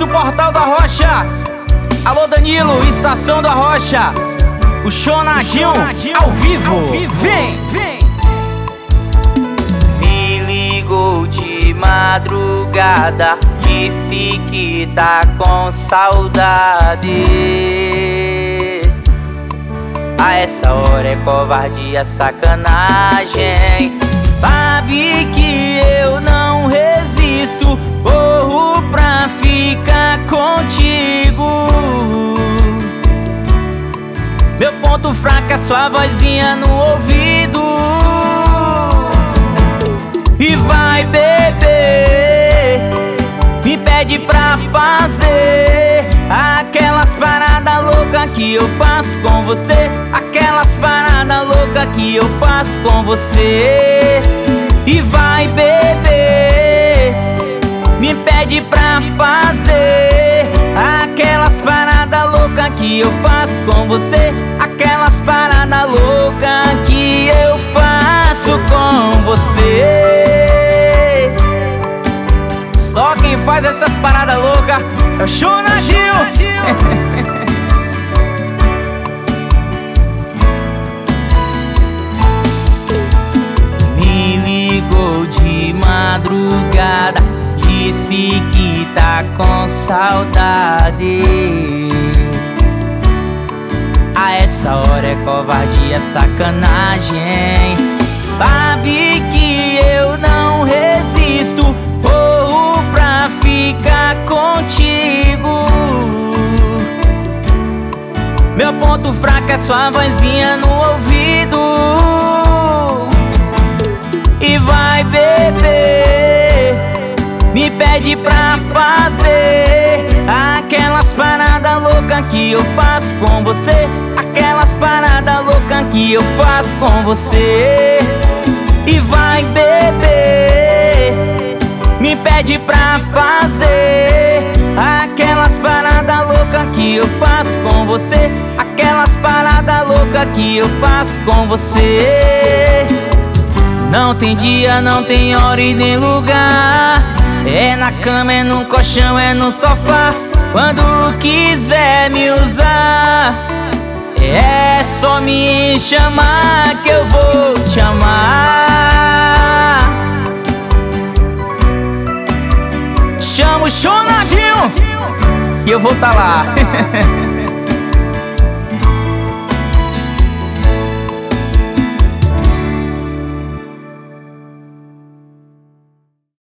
do Portal da Rocha. Alô Danilo, Estação da Rocha. O Chonadinho ao vivo. Vem, vem. Me ligou de madrugada, disse que tá com saudade. A essa hora é covardia, sacanagem. Sabe que eu não resisto, corro pra ficar contigo. Meu ponto fraco é sua vozinha no ouvido. E vai beber, me pede pra fazer aquelas paradas loucas que eu faço com você. Aquelas paradas loucas que eu faço com você. E vai beber, me pede pra fazer aquelas paradas loucas que eu faço com você. Aquelas paradas loucas que eu faço com você. Só quem faz essas paradas loucas é o Chonadinho. Me ligou de madrugada, disse que tá com saudade. A essa hora é covardia, sacanagem. Sabe que eu não resisto, corro pra ficar contigo. Meu ponto fraco é sua vozinha no ouvido. E vai beber, me pede pra fazer aquelas paradas loucas que eu faço com você. Aquelas paradas loucas que eu faço com você. E vai beber, me pede pra fazer aquelas paradas loucas que eu faço com você. Aquelas paradas loucas que eu faço com você. Não tem dia, não tem hora e nem lugar. É na cama, é no colchão, é no sofá. Quando quiser me usar, é só me chamar que eu vou te amar. Chama o Chonadinho e eu vou tá lá.